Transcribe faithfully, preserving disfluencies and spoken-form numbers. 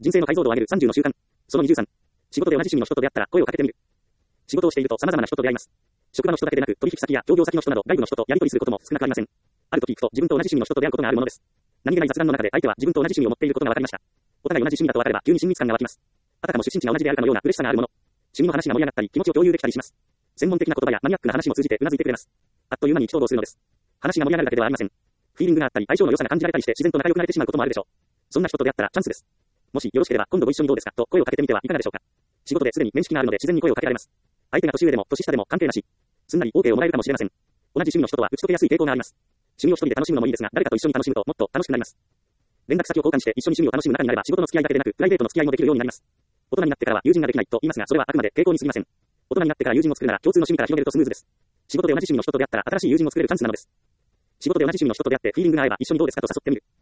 人生の解像度を上げるさんじゅうの習慣。そのにじゅうさん。仕事で同じ趣味の人と出会ったら声をかけてみる。仕事をしていると様々な人と出会います。職場の人だけでなく、取引先や協業先の人など外部の人とやり取りすることも少なくありません。ある時行くと自分と同じ趣味の人と出会うことがあるものです。何気ない雑談の中で相手は自分と同じ趣味を持っていることが分かりました。お互い同じ趣味だと分かれば急に親密感が湧きます。あたかも出身地が同じであるかのような嬉しさがあるもの。趣味の話が盛り上がったり、気持ちを共有できたりします。専門的な言葉やマニアックな話も通じてうなずいてくれます。あっという間に一同するのです。話が盛り上がるだけではありません。フィーリングがあったり、相性の良さが感じられたりして自然と仲良くなれてしまうこともあるでしょう。そんな人と出会ったらチャンスです。もしよろしければ今度ご一緒にどうですかと声をかけてみてはいかがでしょうか。仕事ですでに面識があるので自然に声をかけられます。相手が年上でも年下でも関係なし。すんなり OK をもらえるかもしれません。同じ趣味の人とは打ち解けやすい傾向があります。趣味を一人で楽しむのもいいですが、誰かと一緒に楽しむともっと楽しくなります。連絡先を交換して一緒に趣味を楽しむ仲になれば仕事の付き合いだけでなく、プライベートの付き合いもできるようになります。大人になってからは友人ができないと言いますが、それはあくまで傾向に過ぎません。大人になってから友人を作るなら共通の趣味から広げるとスムーズです。仕事で同じ趣味の人と出会ったら新しい友人を作れるチャンスなのです。仕事で同じ趣味の人と出会ってフィーリングが合えば一緒にどうですかと誘ってみる。